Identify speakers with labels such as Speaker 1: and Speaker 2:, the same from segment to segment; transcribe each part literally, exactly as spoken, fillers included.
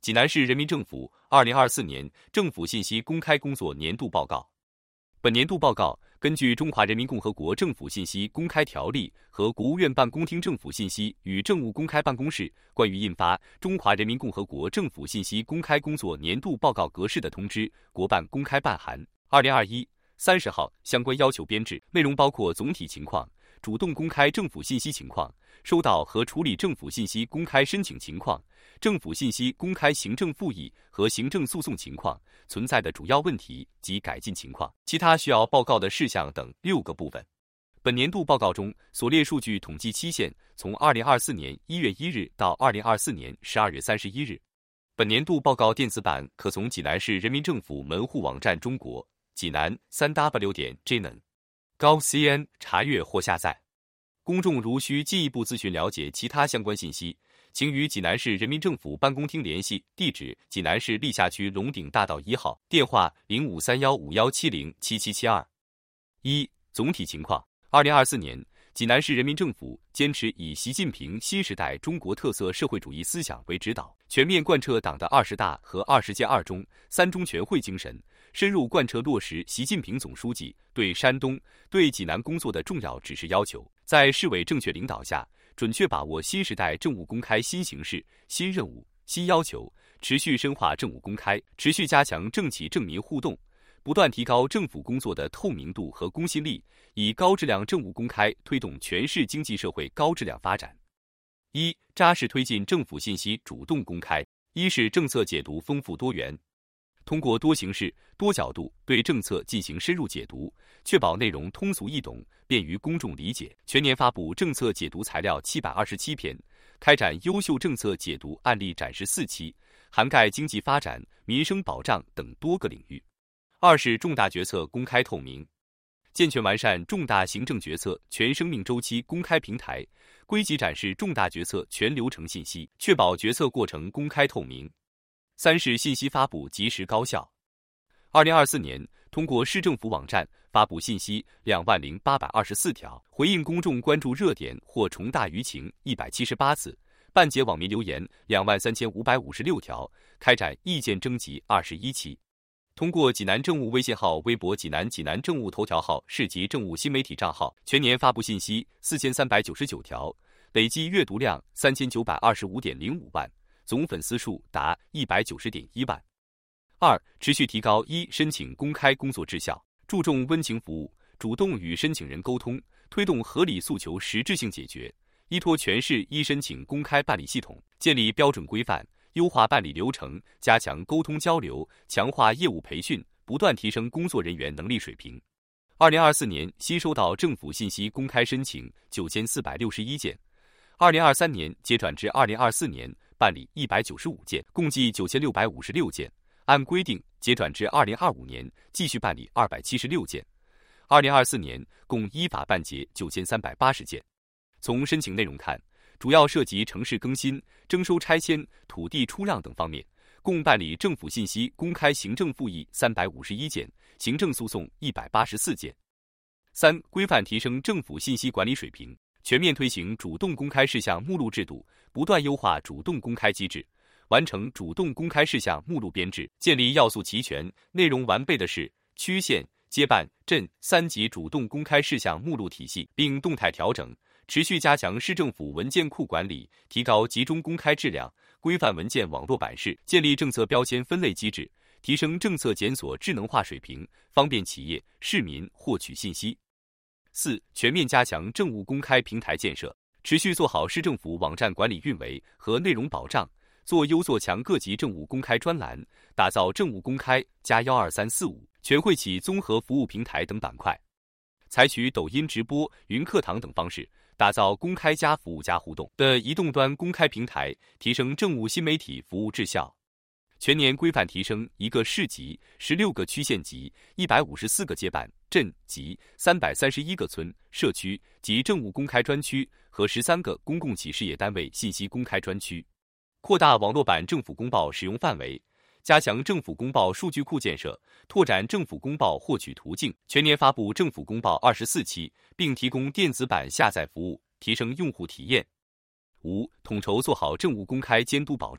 Speaker 1: 济南市人民政府二零二四年政府信息公开工作年度报告。本年度报告根据《中华人民共和国政府信息公开条例》和国务院办公厅政府信息与政务公开办公室关于印发《中华人民共和国政府信息公开工作年度报告格式的通知》国办公开办函二零二一三十号相关要求编制，内容包括总体情况、主动公开政府信息情况、收到和处理政府信息公开申请情况、政府信息公开行政复议和行政诉讼情况、存在的主要问题及改进情况、其他需要报告的事项等六个部分。本年度报告中所列数据统计期限从二零二四年一月一日到二零二四年十二月三十一日。本年度报告电子版可从济南市人民政府门户网站中国济南 三 w 点 j n gov cn 查阅或下载。公众如需进一步咨询了解其他相关信息，请与济南市人民政府办公厅联系，地址济南市历下区龙鼎大道一号，电话零五三幺五幺七零七七七二。一、总体情况。二零二四年，济南市人民政府坚持以习近平新时代中国特色社会主义思想为指导，全面贯彻党的二十大和二十届二中、三中全会精神，深入贯彻落实习近平总书记对山东、对济南工作的重要指示要求，在市委正确领导下，准确把握新时代政务公开新形势、新任务、新要求，持续深化政务公开，持续加强政企政民互动，不断提高政府工作的透明度和公信力，以高质量政务公开推动全市经济社会高质量发展。一、扎实推进政府信息主动公开。一是政策解读丰富多元，通过多形式、多角度对政策进行深入解读，确保内容通俗易懂，便于公众理解。全年发布政策解读材料七百二十七篇，开展优秀政策解读案例展示四期，涵盖经济发展、民生保障等多个领域。二是重大决策公开透明，健全完善重大行政决策全生命周期公开平台，归集展示重大决策全流程信息，确保决策过程公开透明。三是信息发布及时高效。二零二四年，通过市政府网站发布信息两万零八百二十四条，回应公众关注热点或重大舆情一百七十八次，办结网民留言两万三千五百五十六条，开展意见征集二十一期。通过济南政务微信号、微博济南济南政务头条号、市级政务新媒体账号，全年发布信息四千三百九十九条，累计阅读量三千九百二十五点零五万，总粉丝数达一百九十点一万。二、持续提高一申请公开工作质效，注重温情服务，主动与申请人沟通，推动合理诉求实质性解决，依托全市一申请公开办理系统，建立标准规范，优化办理流程，加强沟通交流，强化业务培训，不断提升工作人员能力水平。二零二四年新收到政府信息公开申请九千四百六十一件，二零二三年接转至二零二四年办理一百九十五件，共计九千六百五十六件。按规定接转至二零二五年继续办理二百七十六件。二零二四年共依法办结九千三百八十件。从申请内容看，主要涉及城市更新、征收拆迁、土地出让等方面，共办理政府信息公开行政复议三百五十一件，行政诉讼一百八十四件。三、规范提升政府信息管理水平，全面推行主动公开事项目录制度，不断优化主动公开机制，完成主动公开事项目录编制，建立要素齐全、内容完备的市、区县、街办、镇三级主动公开事项目录体系，并动态调整，持续加强市政府文件库管理，提高集中公开质量，规范文件网络版式，建立政策标签分类机制，提升政策检索智能化水平，方便企业、市民获取信息。四、全面加强政务公开平台建设，持续做好市政府网站管理运维和内容保障，做优做强各级政务公开专栏，打造政务公开加幺二三四五全会企综合服务平台等板块，采取抖音直播、云课堂等方式，打造公开加服务加互动的移动端公开平台，提升政务新媒体服务质效。全年规范提升一个市级、十六个区县级、一百五十四个街办、镇级、三百三十一个村、社区及政务公开专区和十三个公共企事业单位信息公开专区，扩大网络版政府公报使用范围，加强政府公报数据库建设，拓展政府公报获取途径，全年发布政府公报二十四期，并提供电子版下载服务，提升用户体验。五、统筹做好政务公开监督保障。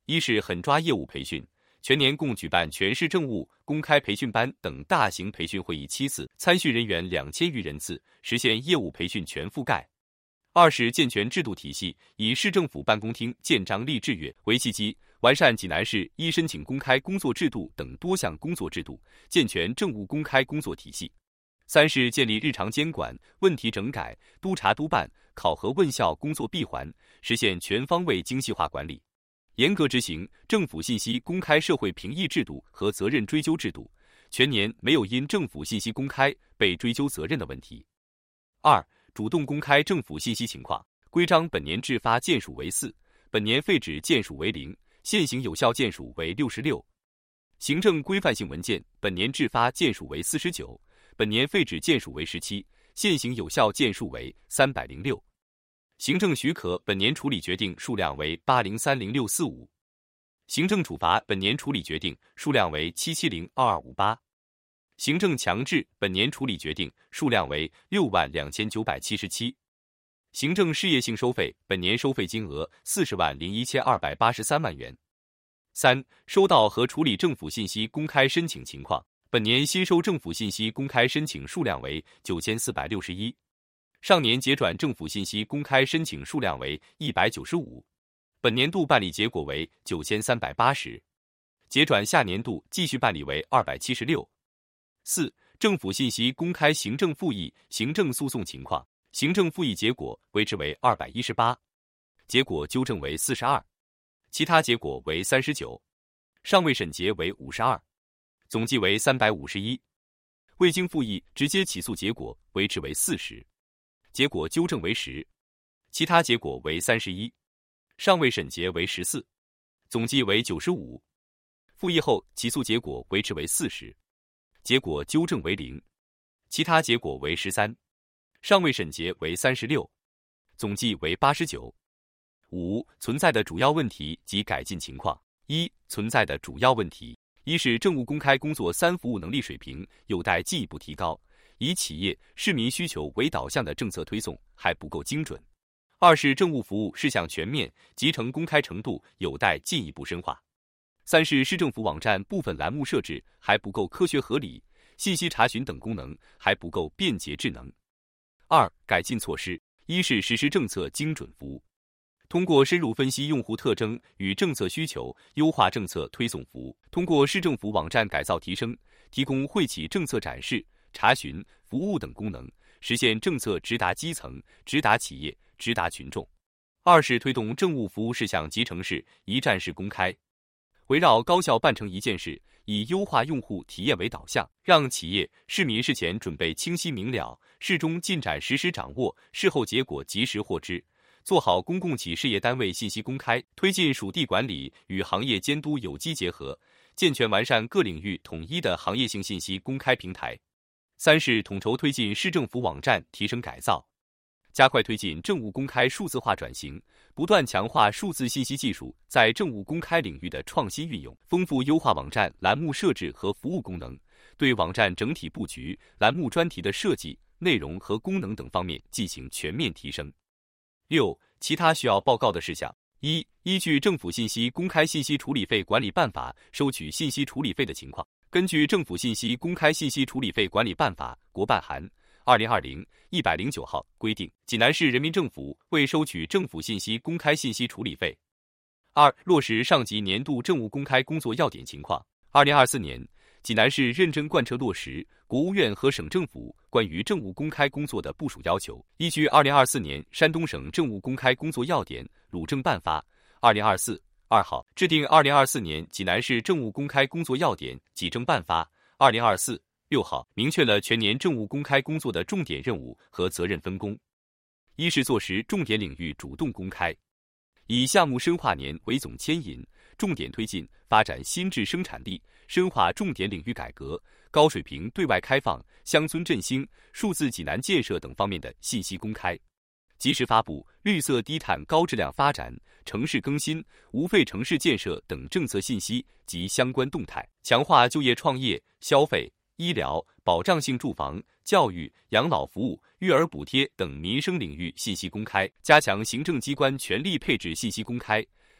Speaker 1: 一是狠抓业务培训，全年共举办全市政务公开培训班等大型培训会议七次，参训人员两千余人次，实现业务培训全覆盖。二是健全制度体系，以市政府办公厅建章立制约为契机，完善济南市一申请公开工作制度等多项工作制度，健全政务公开工作体系。三是建立日常监管、问题整改、督查督办、考核问效工作闭环，实现全方位精细化管理，严格执行政府信息公开社会评议制度和责任追究制度，全年没有因政府信息公开被追究责任的问题。二、主动公开政府信息情况，规章本年制发件数为四，本年废止件数为零，现行有效件数为六十六。行政规范性文件本年制发件数为四十九，本年废止件数为十七，现行有效件数为三百零六。行政许可本年处理决定数量为八零三零六四五，行政处罚本年处理决定数量为七七零二二五八，行政强制本年处理决定数量为六万两千九百七十七，行政事业性收费本年收费金额四十万零一千二百八十三万元。三、收到和处理政府信息公开申请情况，本年新收政府信息公开申请数量为九千四百六十一。上年结转政府信息公开申请数量为一百九十五，本年度办理结果为九千三百八十，结转下年度继续办理为二百七十六。四、政府信息公开行政复议、行政诉讼情况，行政复议结果维持为二百一十八，结果纠正为四十二，其他结果为三十九，尚未审结为五十二，总计为三百五十一。未经复议直接起诉结果维持为四十，结果纠正为十，其他结果为三十一，尚未审结为十四，总计为九十五。复议后起诉结果维持为四十，结果纠正为零，其他结果为十三，尚未审结为三十六，总计为八十九。五、存在的主要问题及改进情况。一、存在的主要问题，一是政务公开工作三服务能力水平有待进一步提高，以企业、市民需求为导向的政策推送还不够精准；二是政务服务事项全面、集成公开程度有待进一步深化；三是市政府网站部分栏目设置还不够科学合理，信息查询等功能还不够便捷智能。二、改进措施，一是实施政策精准服务，通过深入分析用户特征与政策需求，优化政策推送服务；通过市政府网站改造提升，提供惠企政策展示、查询、服务等功能，实现政策直达基层、直达企业、直达群众。二是推动政务服务事项集成式、一站式公开，围绕高效办成一件事，以优化用户体验为导向，让企业、市民事前准备清晰明了，事中进展实时掌握，事后结果及时获知。做好公共企事业单位信息公开，推进属地管理与行业监督有机结合，健全完善各领域统一的行业性信息公开平台。三是统筹推进市政府网站提升改造，加快推进政务公开数字化转型，不断强化数字信息技术在政务公开领域的创新运用，丰富优化网站栏目设置和服务功能，对网站整体布局、栏目专题的设计、内容和功能等方面进行全面提升。六、其他需要报告的事项。一、依据《政府信息公开信息处理费管理办法》收取信息处理费的情况，根据《政府信息公开信息处理费管理办法》国办函二零二零一百零九号规定，济南市人民政府为收取政府信息公开信息处理费。二、落实上级年度政务公开工作要点情况。二零二四年，济南市认真贯彻落实国务院和省政府关于政务公开工作的部署要求，依据二零二四年山东省政务公开工作要点鲁政办发二零二四二号，制定二零二四年济南市政务公开工作要点济政办发二零二四六号，明确了全年政务公开工作的重点任务和责任分工。一是坐实重点领域主动公开，以项目深化年为总牵引，重点推进发展新质生产力，深化重点领域改革，高水平对外开放、乡村振兴、数字济南建设等方面的信息公开，及时发布绿色低碳高质量发展、城市更新、无废城市建设等政策信息及相关动态，强化就业创业、消费、医疗、保障性住房、教育、养老服务、育儿补贴等民生领域信息公开，加强行政机关权力配置信息公开，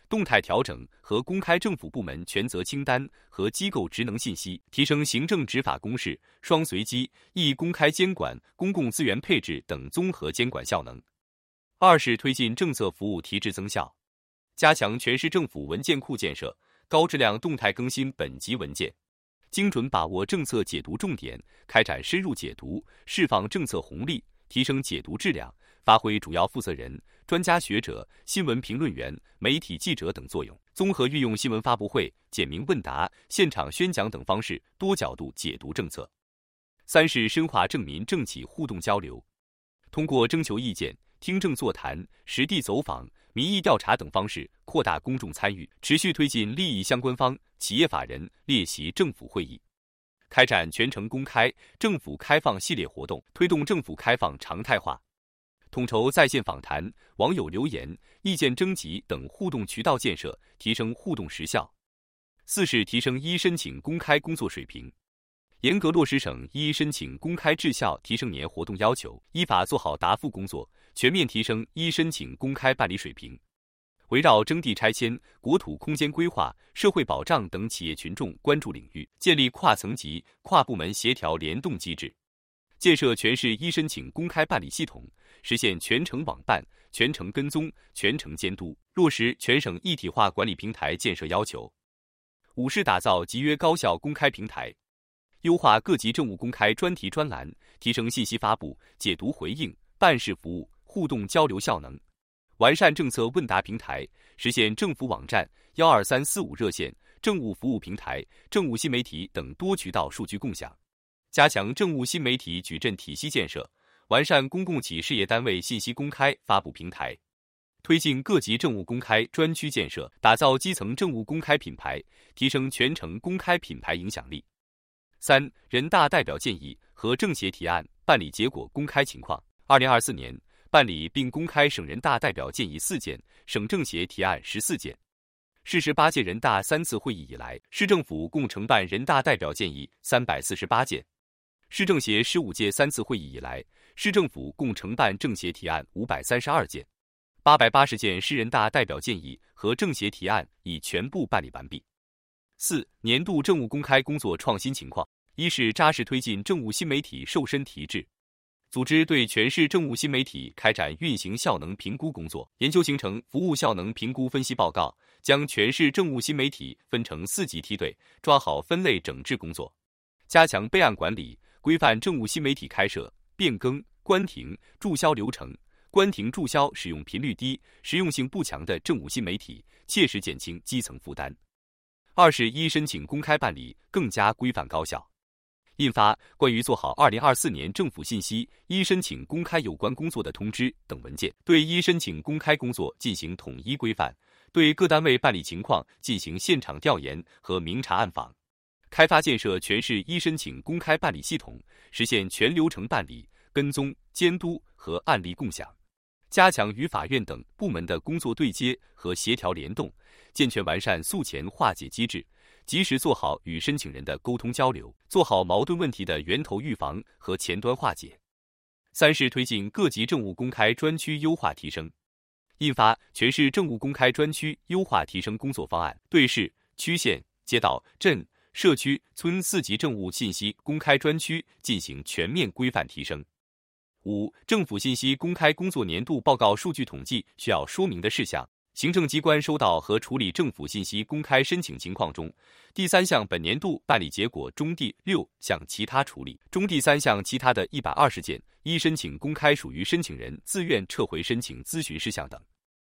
Speaker 1: 动态调整和公开政府部门权责清单和机构职能信息，提升行政执法公示、双随机、一公开监管公共资源配置等综合监管效能。二是推进政策服务提质增效，加强全市政府文件库建设，高质量动态更新本级文件，精准把握政策解读重点，开展深入解读，释放政策红利，提升解读质量，发挥主要负责人、专家学者、新闻评论员、媒体记者等作用，综合运用新闻发布会、简明问答、现场宣讲等方式，多角度解读政策。三是深化政民政企互动交流，通过征求意见、听证座谈、实地走访、民意调查等方式，扩大公众参与，持续推进利益相关方、企业法人列席政府会议，开展全程公开、政府开放系列活动，推动政府开放常态化，统筹在线访谈、网友留言、意见征集等互动渠道建设，提升互动时效。四是提升一申请公开工作水平，严格落实省一申请公开质效提升年活动要求，依法做好答复工作，全面提升一申请公开办理水平。围绕征地拆迁、国土空间规划、社会保障等企业群众关注领域，建立跨层级、跨部门协调联动机制，建设全市一申请公开办理系统，实现全程网办、全程跟踪、全程监督，落实全省一体化管理平台建设要求。五是打造集约高效公开平台，优化各级政务公开专题专栏，提升信息发布、解读回应、办事服务、互动交流效能，完善政策问答平台，实现政府网站、一二三四五热线、政务服务平台、政务新媒体等多渠道数据共享，加强政务新媒体矩阵体系建设，完善公共企事业单位信息公开发布平台，推进各级政务公开专区建设，打造基层政务公开品牌，提升全程公开品牌影响力。三、人大代表建议和政协提案办理结果公开情况。二零二四年办理并公开省人大代表建议四件，省政协提案十四件。是十八届人大三次会议以来，市政府共承办人大代表建议三百四十八件；市政协十五届三次会议以来，市政府共承办政协提案五百三十二件，八百八十件市人大代表建议和政协提案已全部办理完毕。四、年度政务公开工作创新情况。一是扎实推进政务新媒体瘦身提质，组织对全市政务新媒体开展运行效能评估工作，研究形成服务效能评估分析报告，将全市政务新媒体分成四级梯队，抓好分类整治工作，加强备案管理，规范政务新媒体开设、变更、关停、注销流程，关停注销使用频率低、实用性不强的政务新媒体，切实减轻基层负担。二是一申请公开办理更加规范高效。印发《关于做好二零二四年政府信息一申请公开有关工作的通知》等文件，对一申请公开工作进行统一规范，对各单位办理情况进行现场调研和明察暗访，开发建设全市一申请公开办理系统，实现全流程办理、跟踪、监督和案例共享，加强与法院等部门的工作对接和协调联动，健全完善诉前化解机制，及时做好与申请人的沟通交流，做好矛盾问题的源头预防和前端化解。三是推进各级政务公开专区优化提升。印发《全市政务公开专区优化提升工作方案》，对市、区县、街道、镇、社区、村四级政务信息公开专区进行全面规范提升。五、政府信息公开工作年度报告数据统计需要说明的事项。行政机关收到和处理政府信息公开申请情况中，第三项本年度办理结果中第六项其他处理中第三项其他的一百二十件，依申请公开属于申请人自愿撤回申请咨询事项等。